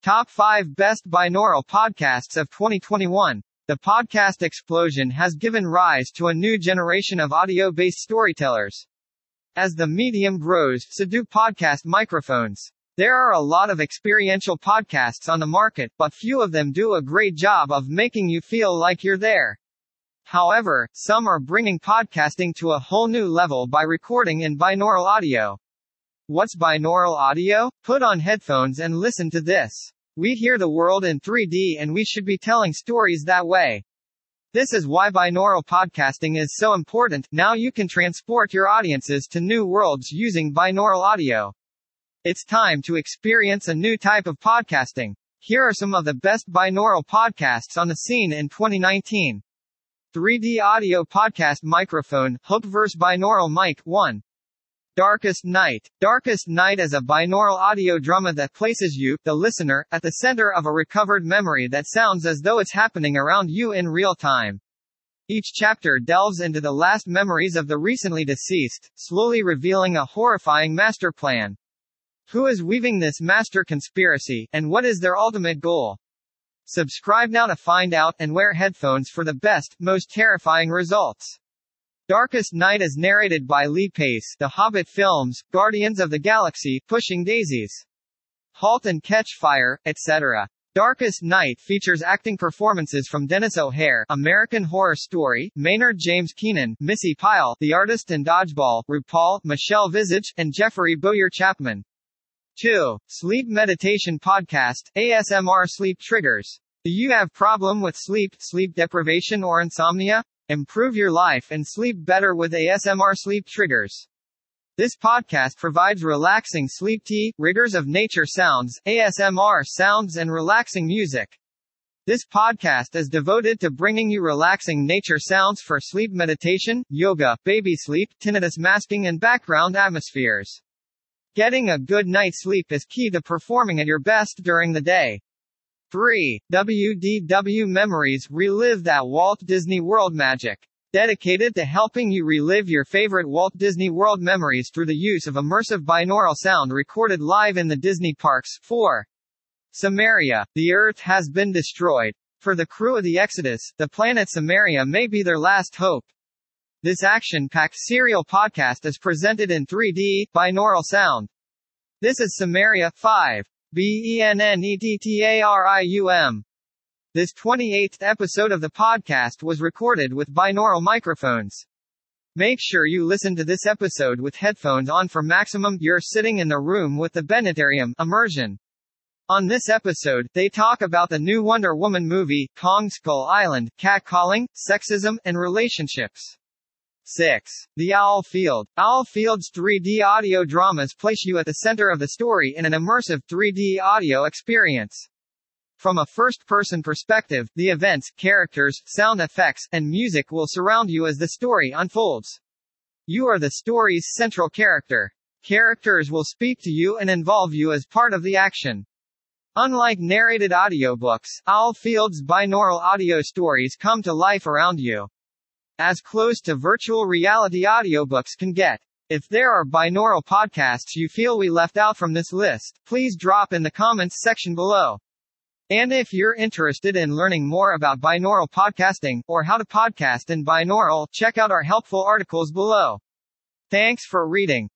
Top 5 Best Binaural Podcasts of 2021. The podcast explosion has given rise to a new generation of audio-based storytellers. As the medium grows, so do podcast microphones. There are a lot of experiential podcasts on the market, but few of them do a great job of making you feel like you're there. However, some are bringing podcasting to a whole new level by recording in binaural audio. What's binaural audio? Put on headphones and listen to this. We hear the world in 3D and we should be telling stories that way. This is why binaural podcasting is so important. Now you can transport your audiences to new worlds using binaural audio. It's time to experience a new type of podcasting. Here are some of the best binaural podcasts on the scene in 2019. 3D Audio Podcast Microphone, Hookverse Binaural Mic 1. Darkest Night. Darkest Night is a binaural audio drama that places you, the listener, at the center of a recovered memory that sounds as though it's happening around you in real time. Each chapter delves into the last memories of the recently deceased, slowly revealing a horrifying master plan. Who is weaving this master conspiracy, and what is their ultimate goal? Subscribe now to find out, and wear headphones for the best, most terrifying results. Darkest Night is narrated by Lee Pace, The Hobbit films, Guardians of the Galaxy, Pushing Daisies, Halt and Catch Fire, etc. Darkest Night features acting performances from Dennis O'Hare, American Horror Story, Maynard James Keenan, Missy Pyle, The Artist in Dodgeball, RuPaul, Michelle Visage, and Jeffrey Boyer Chapman. 2. Sleep Meditation Podcast, ASMR Sleep Triggers. Do you have problem with sleep deprivation or insomnia? Improve your life and sleep better with ASMR Sleep Triggers. This podcast provides relaxing sleep triggers of nature sounds, ASMR sounds and relaxing music. This podcast is devoted to bringing you relaxing nature sounds for sleep meditation, yoga, baby sleep, tinnitus masking and background atmospheres. Getting a good night's sleep is key to performing at your best during the day. 3. WDW Memories, Relive That Walt Disney World Magic. Dedicated to helping you relive your favorite Walt Disney World memories through the use of immersive binaural sound recorded live in the Disney parks. 4. Samaria, the Earth has been destroyed. For the crew of the Exodus, the planet Samaria may be their last hope. This action-packed serial podcast is presented in 3D, binaural sound. This is Samaria. 5. BENNETTARIUM. This 28th episode of the podcast was recorded with binaural microphones. Make sure you listen to this episode with headphones on for maximum. You're sitting in the room with the Benetarium immersion. On this episode, they talk about the new Wonder Woman movie, Kong Skull Island, catcalling, sexism, and relationships. 6. The Owl Field. Owl Field's 3D audio dramas place you at the center of the story in an immersive 3D audio experience. From a first-person perspective, the events, characters, sound effects, and music will surround you as the story unfolds. You are the story's central character. Characters will speak to you and involve you as part of the action. Unlike narrated audiobooks, Owl Field's binaural audio stories come to life around you. As close to virtual reality audiobooks can get. If there are binaural podcasts you feel we left out from this list, please drop in the comments section below. And if you're interested in learning more about binaural podcasting, or how to podcast in binaural, check out our helpful articles below. Thanks for reading.